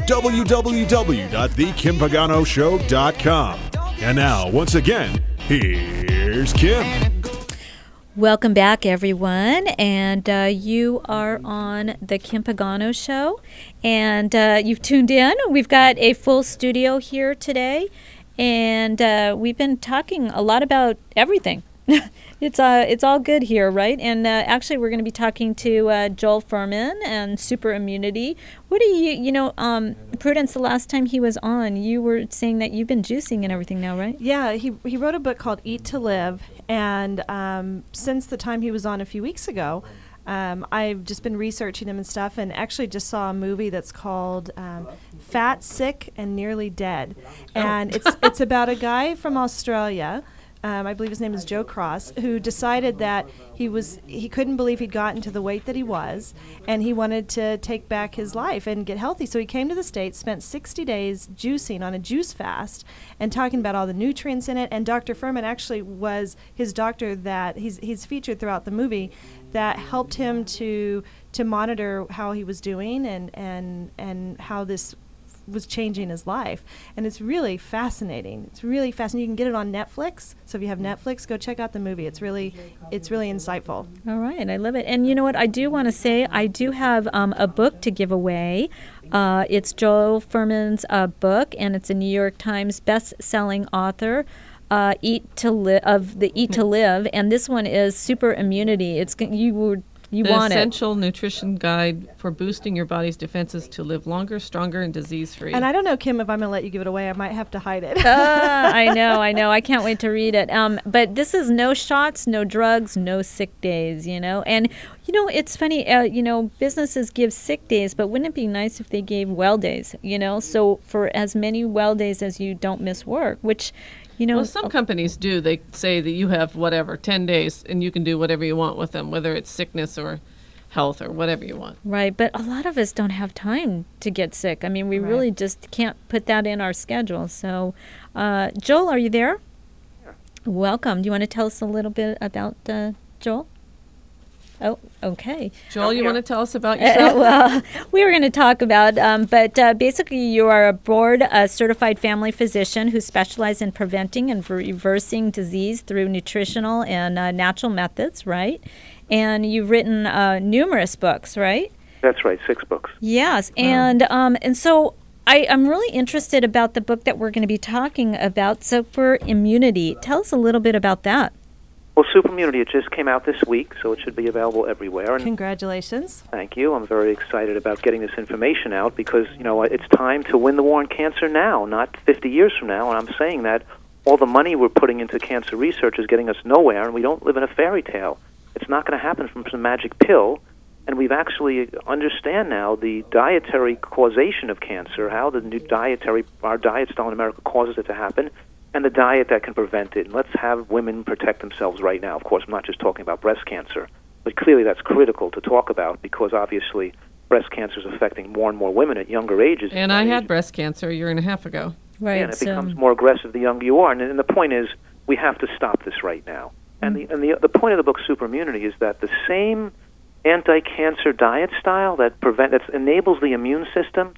www.thekimPaganoShow.com. And now, once again, here's Kim. Welcome back, everyone, and you are on the Kim Pagano Show, and you've tuned in. We've got a full studio here today, and we've been talking a lot about everything. It's all good here, right? And actually, we're going to be talking to Joel Fuhrman and super immunity. What do Prudence, the last time he was on, you were saying that you've been juicing and everything now, right? Yeah, he wrote a book called Eat to Live, and since the time he was on a few weeks ago, I've just been researching him and stuff, and actually just saw a movie that's called Fat, Sick, and Nearly Dead. And it's about a guy from Australia, I believe his name is Joe Cross, who decided that he couldn't believe he'd gotten to the weight that he was, and he wanted to take back his life and get healthy. So he came to the States, spent 60 days juicing on a juice fast and talking about all the nutrients in it. And Dr. Fuhrman actually was his doctor that he's featured throughout the movie, that helped him to monitor how he was doing and how this was changing his life. And it's really fascinating. It's really fascinating. You can get it on Netflix. So if you have Netflix, go check out the movie. It's really insightful. All right. I love it. And you know what? I do want to say I do have a book to give away. It's Joel Fuhrman's book, and it's a New York Times best-selling author. Eat to Live, and this one is Super Immunity. It's you want it. The essential nutrition guide for boosting your body's defenses to live longer, stronger, and disease-free. And I don't know, Kim, if I'm going to let you give it away. I might have to hide it. I know. I can't wait to read it. But this is no shots, no drugs, no sick days, And, it's funny, businesses give sick days, but wouldn't it be nice if they gave well days, So for as many well days as you don't miss work, which... Well, some companies do. They say that you have 10 days, and you can do whatever you want with them, whether it's sickness or health or whatever you want. Right, but a lot of us don't have time to get sick. I mean, we really just can't put that in our schedule. So, Joel, are you there? Yeah. Welcome. Do you want to tell us a little bit about Joel? Oh, okay. Joel, you want to tell us about yourself? Well, we were going to talk about, but basically you are a board-certified family physician who specializes in preventing and reversing disease through nutritional and natural methods, right? And you've written numerous books, right? That's right, 6 books. Yes, and so I'm really interested about the book that we're going to be talking about, Super Immunity. Tell us a little bit about that. Well, Super Immunity, it just came out this week, so it should be available everywhere. And congratulations. Thank you. I'm very excited about getting this information out because, it's time to win the war on cancer now, not 50 years from now. And I'm saying that all the money we're putting into cancer research is getting us nowhere, and we don't live in a fairy tale. It's not going to happen from some magic pill. And we've actually understand now the dietary causation of cancer, how our diet style in America causes it to happen, and the diet that can prevent it. And let's have women protect themselves right now. Of course, I'm not just talking about breast cancer, but clearly that's critical to talk about because obviously breast cancer is affecting more and more women at younger ages. And I had breast cancer a year and a half ago. Right. And it becomes more aggressive the younger you are. And the point is, we have to stop this right now. And the point of the book, Super Immunity, is that the same anti-cancer diet style that enables the immune system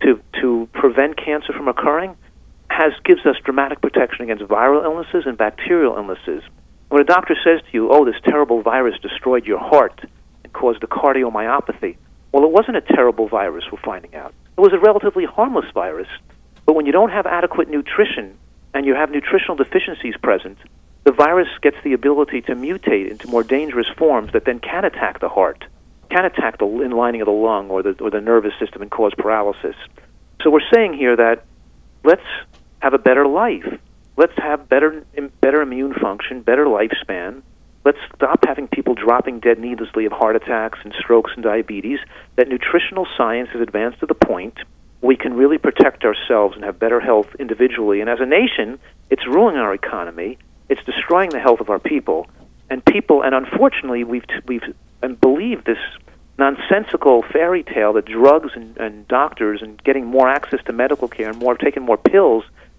to prevent cancer from occurring gives us dramatic protection against viral illnesses and bacterial illnesses. When a doctor says to you, oh, this terrible virus destroyed your heart and caused a cardiomyopathy, well, it wasn't a terrible virus, we're finding out. It was a relatively harmless virus. But when you don't have adequate nutrition and you have nutritional deficiencies present, the virus gets the ability to mutate into more dangerous forms that then can attack the heart, can attack the lining of the lung or the nervous system and cause paralysis. So we're saying here that let's have a better life. Let's have better immune function, better lifespan. Let's stop having people dropping dead needlessly of heart attacks and strokes and diabetes. That nutritional science has advanced to the point we can really protect ourselves and have better health individually. And as a nation, it's ruining our economy. It's destroying the health of our people. And unfortunately, we've believed this nonsensical fairy tale that drugs and doctors and getting more access to medical care and taking more pills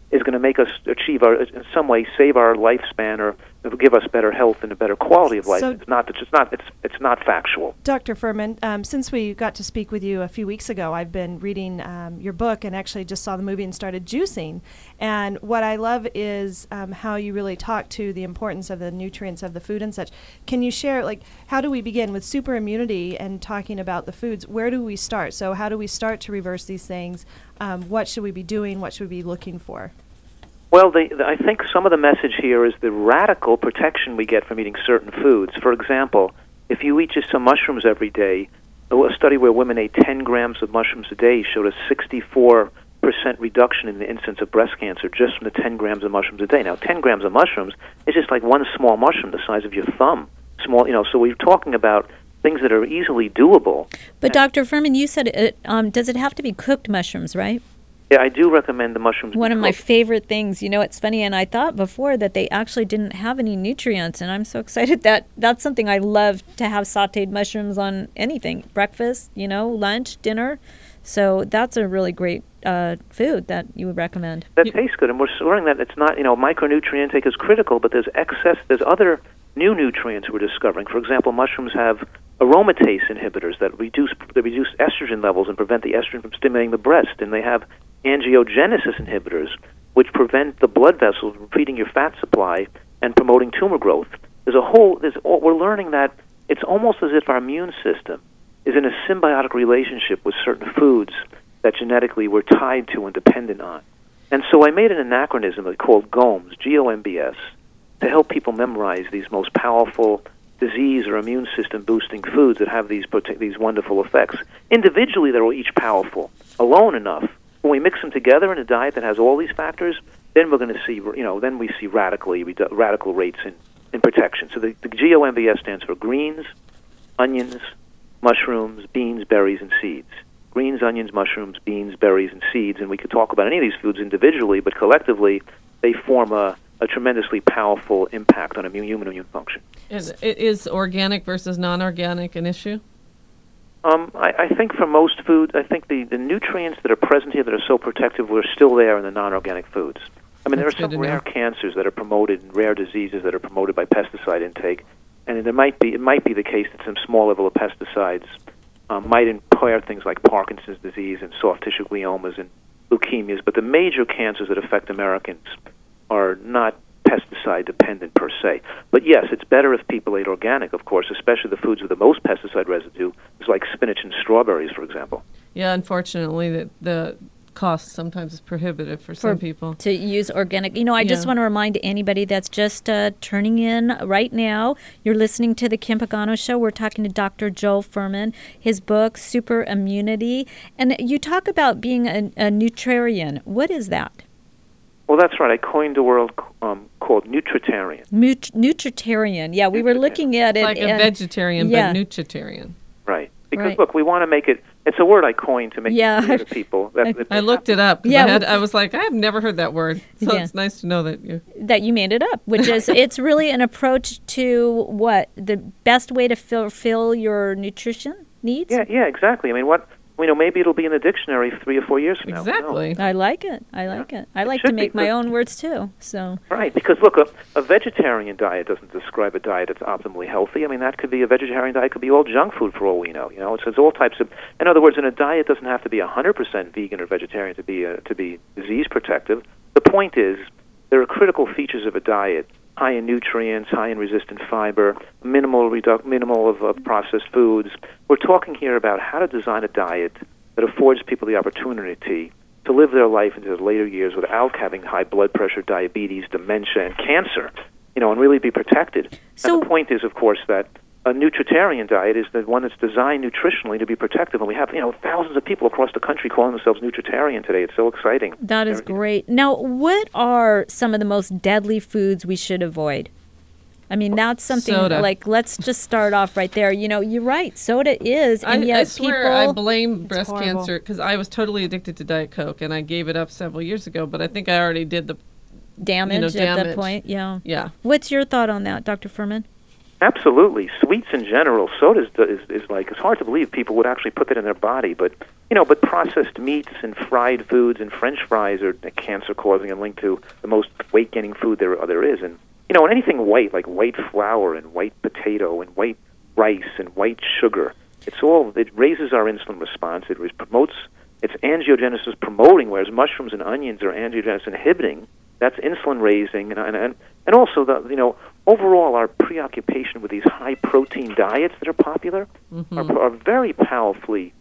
is going to make us achieve our, in some way, save our lifespan or give us better health and a better quality of life. So It's not factual. Dr. Furman, since we got to speak with you a few weeks ago, I've been reading your book and actually just saw the movie and started juicing. And what I love is how you really talk to the importance of the nutrients of the food and such. Can you share, like, how do we begin with super immunity and talking about the foods? Where do we start? So how do we start to reverse these things? What should we be doing? What should we be looking for? Well, I think some of the message here is the radical protection we get from eating certain foods. For example, if you eat just some mushrooms every day, a study where women ate 10 grams of mushrooms a day showed a 64% reduction in the incidence of breast cancer just from the 10 grams of mushrooms a day. Now, 10 grams of mushrooms is just like one small mushroom the size of your thumb. Small, so we're talking about things that are easily doable. But Dr. Furman, you said, does it have to be cooked mushrooms, right? Yeah, I do recommend the mushrooms. One of my favorite things. It's funny, and I thought before that they actually didn't have any nutrients, and I'm so excited that that's something I love to have, sautéed mushrooms on anything, breakfast, lunch, dinner. So that's a really great food that you would recommend. That tastes good, and we're learning that it's not, micronutrient intake is critical, but there's other new nutrients we're discovering. For example, mushrooms have aromatase inhibitors that reduce estrogen levels and prevent the estrogen from stimulating the breast, and they have angiogenesis inhibitors, which prevent the blood vessels from feeding your fat supply and promoting tumor growth. We're learning that it's almost as if our immune system is in a symbiotic relationship with certain foods that genetically we're tied to and dependent on. And so I made an anachronism called GOMS, G-O-M-B-S, to help people memorize these most powerful disease or immune system boosting foods that have these wonderful effects. Individually, they're each powerful. Alone enough. When we mix them together in a diet that has all these factors, then we're going to see, then we see radical rates in protection. So the GOMBS stands for greens, onions, mushrooms, beans, berries, and seeds. Greens, onions, mushrooms, beans, berries, and seeds. And we could talk about any of these foods individually, but collectively they form a tremendously powerful impact on human immune function. Is organic versus non-organic an issue? I think for most foods, I think the nutrients that are present here that are so protective are still there in the non-organic foods. I mean, there are some rare cancers that are promoted, and rare diseases that are promoted by pesticide intake, and it might be the case that some small level of pesticides might impair things like Parkinson's disease and soft tissue gliomas and leukemias, but the major cancers that affect Americans are not pesticide dependent per se. But yes, it's better if people ate organic, of course, especially the foods with the most pesticide residue, like spinach and strawberries, for example. Yeah, unfortunately, the cost sometimes is prohibitive for some people. To use organic. I just want to remind anybody that's just turning in right now, you're listening to the Kim Pagano Show. We're talking to Dr. Joel Furman, his book, Super Immunity. And you talk about being a nutritarian. What is that? Well, that's right. I coined a word called nutritarian. Nutritarian. Yeah, we were looking at it. It's like a vegetarian, but nutritarian. Right. Because, look, we want to make it, it's a word I coined to make it clear to people. I looked it up. I was like, I have never heard that word. So it's nice to know that you made it up, which is, it's really an approach to what? The best way to fulfill your nutrition needs? Yeah, exactly. I mean, maybe it'll be in the dictionary 3 or 4 years from now. Exactly. I like it. I like to make my own words too. So right, because look, a vegetarian diet doesn't describe a diet that's optimally healthy. I mean, that could be a vegetarian diet could be all junk food for all we know. It says all types of. In other words, in a diet doesn't have to be 100% vegan or vegetarian to be disease protective. The point is, there are critical features of a diet: high in nutrients, high in resistant fiber, minimal of processed foods. We're talking here about how to design a diet that affords people the opportunity to live their life into the later years without having high blood pressure, diabetes, dementia, and cancer, and really be protected. And the point is, of course, that a nutritarian diet is the one that's designed nutritionally to be protective. And we have, thousands of people across the country calling themselves nutritarian today. It's so exciting. That is great. Now, what are some of the most deadly foods we should avoid? I mean, that's something soda. Like, let's just start off right there. You're right. Soda is, and yet I swear I blame breast cancer because I was totally addicted to Diet Coke, and I gave it up several years ago, but I think I already did the damage at that point. Yeah. Yeah. What's your thought on that, Dr. Furman? Absolutely. Sweets in general, soda is like, it's hard to believe people would actually put that in their body, but but processed meats and fried foods and French fries are cancer-causing and linked to the most weight-gaining food there is. And, and anything white, like white flour and white potato and white rice and white sugar, it raises our insulin response. It's angiogenesis promoting, whereas mushrooms and onions are angiogenesis inhibiting. That's insulin raising, and also overall our preoccupation with these high protein diets that are popular are very powerfully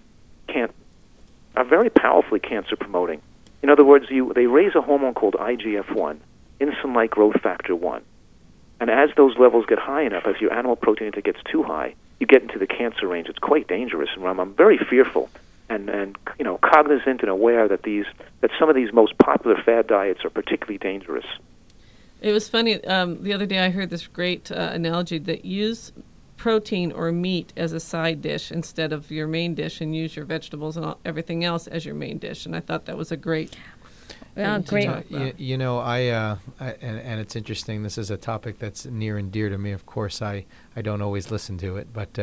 cancer promoting. In other words, they raise a hormone called IGF-1, insulin-like growth factor 1, and as those levels get high enough, as your animal protein intake gets too high, you get into the cancer range. It's quite dangerous, and I'm very fearful and cognizant and aware that some of these most popular fad diets are particularly dangerous. It was funny. The other day I heard this great analogy that use protein or meat as a side dish instead of your main dish, and use your vegetables and everything else as your main dish. And I thought that was a great. Great. And it's interesting. This is a topic that's near and dear to me. Of course, I don't always listen to it, but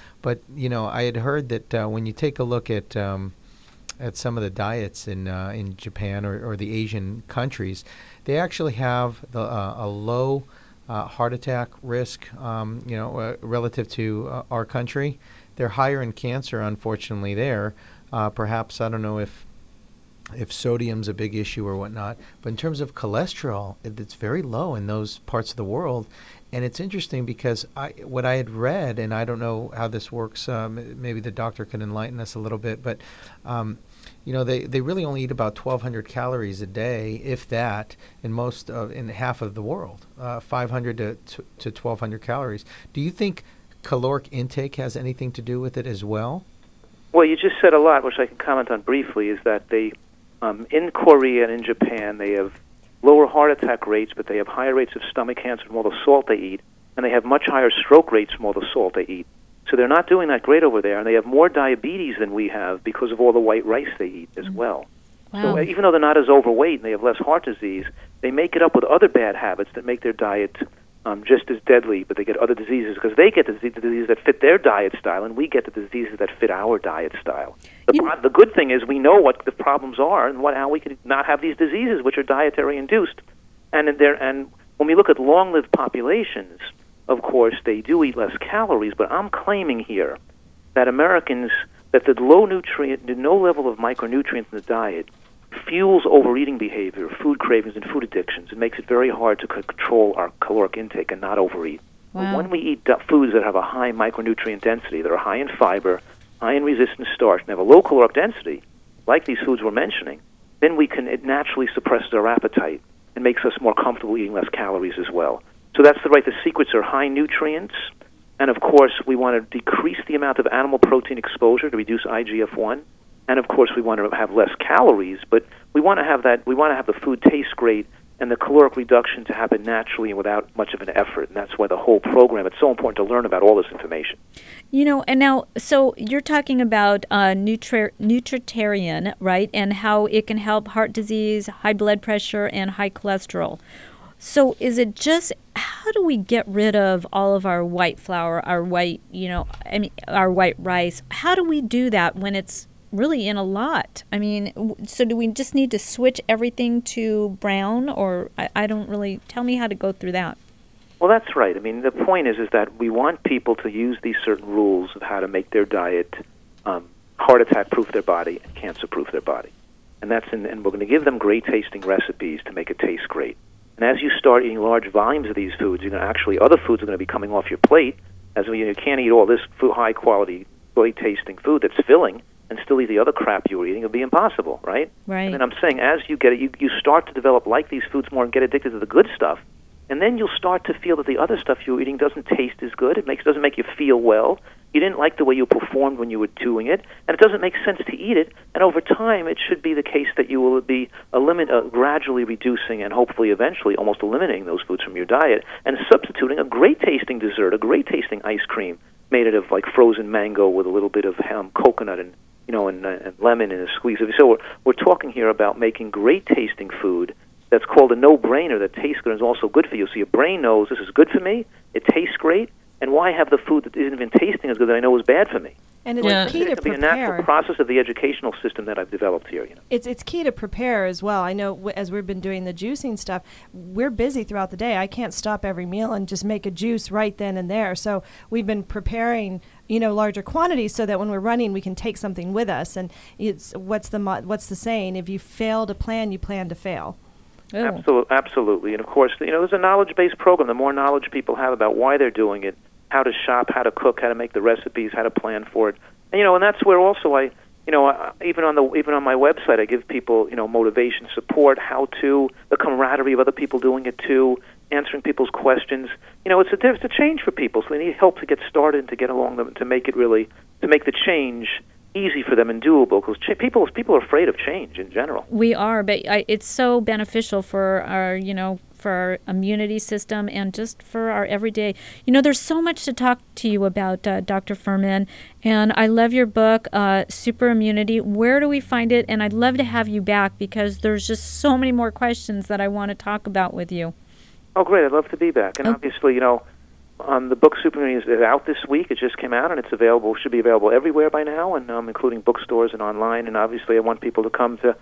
I had heard that when you take a look at some of the diets in Japan or the Asian countries, they actually have a low heart attack risk, relative to our country. They're higher in cancer, unfortunately. There, perhaps I don't know if sodium's a big issue or whatnot, but in terms of cholesterol, it's very low in those parts of the world. And it's interesting because what I had read, and I don't know how this works, maybe the doctor can enlighten us a little bit, but they really only eat about 1,200 calories a day, if that, in half of the world, 500 to 1,200 calories. Do you think caloric intake has anything to do with it as well? Well, you just said a lot, which I can comment on briefly, is that they, in Korea and in Japan, they have lower heart attack rates, but they have higher rates of stomach cancer from all the salt they eat, and they have much higher stroke rates from all the salt they eat. So they're not doing that great over there, and they have more diabetes than we have because of all the white rice they eat as well. Wow. So even though they're not as overweight and they have less heart disease, they make it up with other bad habits that make their diet just as deadly, but they get other diseases because they get the diseases that fit their diet style, and we get the diseases that fit our diet style. The good thing is we know what the problems are and how we can not have these diseases, which are dietary induced. And when we look at long-lived populations, of course, they do eat less calories, but I'm claiming here that Americans, that the low level of micronutrients in the diet fuels overeating behavior, food cravings, and food addictions. It makes it very hard to control our caloric intake and not overeat. Wow. When we eat foods that have a high micronutrient density, that are high in fiber, high in resistant starch, and have a low caloric density, like these foods we're mentioning, then it naturally suppresses our appetite and makes us more comfortable eating less calories as well. So that's the secrets are high nutrients, and of course we want to decrease the amount of animal protein exposure to reduce IGF-1, and of course we want to have less calories, but we want to have the food taste great and the caloric reduction to happen naturally and without much of an effort. And that's why the whole program, it's so important to learn about all this information. And now, so you're talking about nutritarian, right, and how it can help heart disease, high blood pressure, and high cholesterol. So is it just, how do we get rid of all of our white flour, our white rice? How do we do that when it's really in a lot? So do we just need to switch everything to brown, or I don't really, tell me how to go through that. Well, that's right. The point is that we want people to use these certain rules of how to make their diet heart attack proof their body and cancer proof their body. And and we're going to give them great tasting recipes to make it taste great. And as you start eating large volumes of these foods, other foods are going to be coming off your plate. You can't eat all this high quality, great tasting food that's filling and still eat the other crap you were eating. It would be impossible, right? Right. And I'm saying as you get it, you start to develop like these foods more and get addicted to the good stuff. And then you'll start to feel that the other stuff you were eating doesn't taste as good. It doesn't make you feel well. You didn't like the way you performed when you were doing it, and it doesn't make sense to eat it. And over time, it should be the case that you will be gradually reducing and hopefully eventually almost eliminating those foods from your diet and substituting a great-tasting dessert, a great-tasting ice cream made out of frozen mango with a little bit of coconut and lemon and a squeeze of it. So we're talking here about making great-tasting food that's called a no-brainer that tastes good and is also good for you. So your brain knows this is good for me, it tastes great, And why have the food that isn't even tasting as good that I know is bad for me? And it's key to It can be a natural process of the educational system that I've developed here. It's key to prepare as well. I know as we've been doing the juicing stuff, we're busy throughout the day. I can't stop every meal and just make a juice right then and there. So we've been preparing, larger quantities so that when we're running, we can take something with us. And it's what's the saying? If you fail to plan, you plan to fail. Absolutely. And of course, there's a knowledge-based program. The more knowledge people have about why they're doing it, how to shop, how to cook, how to make the recipes, how to plan for it, and that's where also even on my website, I give people motivation, support, the camaraderie of other people doing it too, answering people's questions. It's a change for people, so they need help to get started and to get along them to make the change easy for them and doable, because people are afraid of change in general. We are, but it's so beneficial for our for our immunity system and just for our everyday. There's so much to talk to you about, Dr. Fuhrman, and I love your book, Super Immunity. Where do we find it? And I'd love to have you back because there's just so many more questions that I want to talk about with you. Oh, great. I'd love to be back. And obviously, the book Super Immunity is out this week. It just came out, and it should be available everywhere by now, and including bookstores and online. And obviously, I want people to come to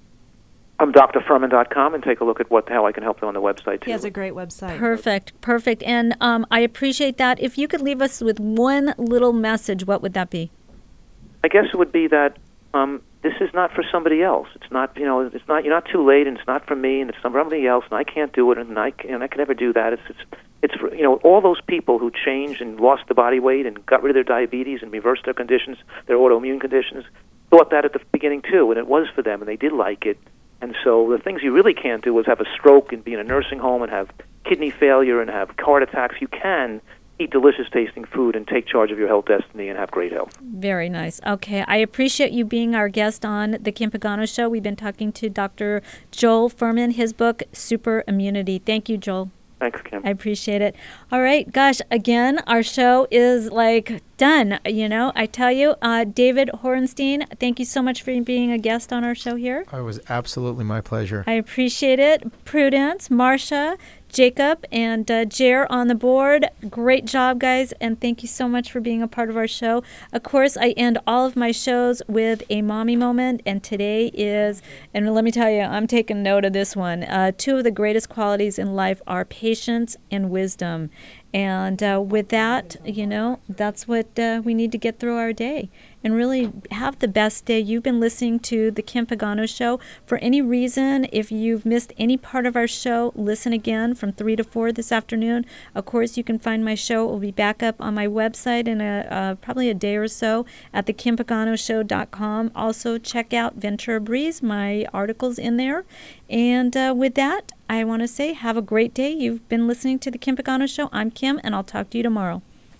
drfuhrman.com and take a look at how I can help them on the website, too. He has a great website. Perfect. And I appreciate that. If you could leave us with one little message, what would that be? I guess it would be that this is not for somebody else. It's not, it's not. You're not too late, and it's not for me, and it's for somebody else, and I can't do it, and I can never do that. It's for all those people who changed and lost the body weight and got rid of their diabetes and reversed their conditions, their autoimmune conditions, thought that at the beginning too, and it was for them, and they did like it. And so the things you really can't do is have a stroke and be in a nursing home and have kidney failure and have heart attacks. You can eat delicious tasting food and take charge of your health destiny and have great health. Very nice. Okay. I appreciate you being our guest on the Kim Pagano Show. We've been talking to Dr. Joel Fuhrman, his book, Super Immunity. Thank you, Joel. Thanks, Kim. I appreciate it. All right. Gosh, again, our show is done. I tell you, David Horenstein, thank you so much for being a guest on our show here. It was absolutely my pleasure. I appreciate it. Prudence, Marcia, Jacob, and Jer on the board. Great job, guys, and thank you so much for being a part of our show. Of course, I end all of my shows with a mommy moment, and today is, and let me tell you, I'm taking note of this one. Two of the greatest qualities in life are patience and wisdom. And with that, that's what we need to get through our day and really have the best day. You've been listening to The Kim Pagano Show. For any reason, if you've missed any part of our show, listen again from 3 to 4 this afternoon. Of course, you can find my show. It will be back up on my website in probably a day or so at thekimpaganoshow.com. Also, check out Ventura Breeze. My article's in there. And with that, I want to say have a great day. You've been listening to The Kim Pagano Show. I'm Kim, and I'll talk to you tomorrow.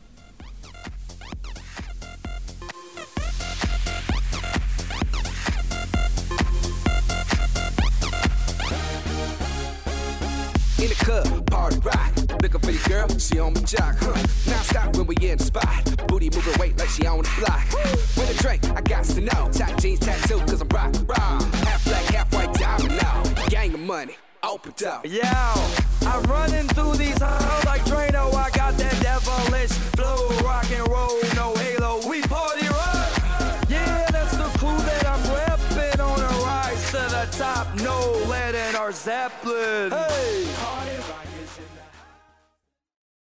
In the club, party rock. Looking for your girl, she on my jock. Now stop when we in the spot. Booty moving weight like she on the block. With a drink, I got to know. Tight jeans, tattoo, cause I'm rock. Half black, half white, diamond now. Gang of money, open up. Yo, I'm running through these halls like Drano. I got that devilish flow, rock and roll, no halo. We party rock. Yeah, that's the clue that I'm repping on a rise to the top. No lead in our Zeppelin. Hey.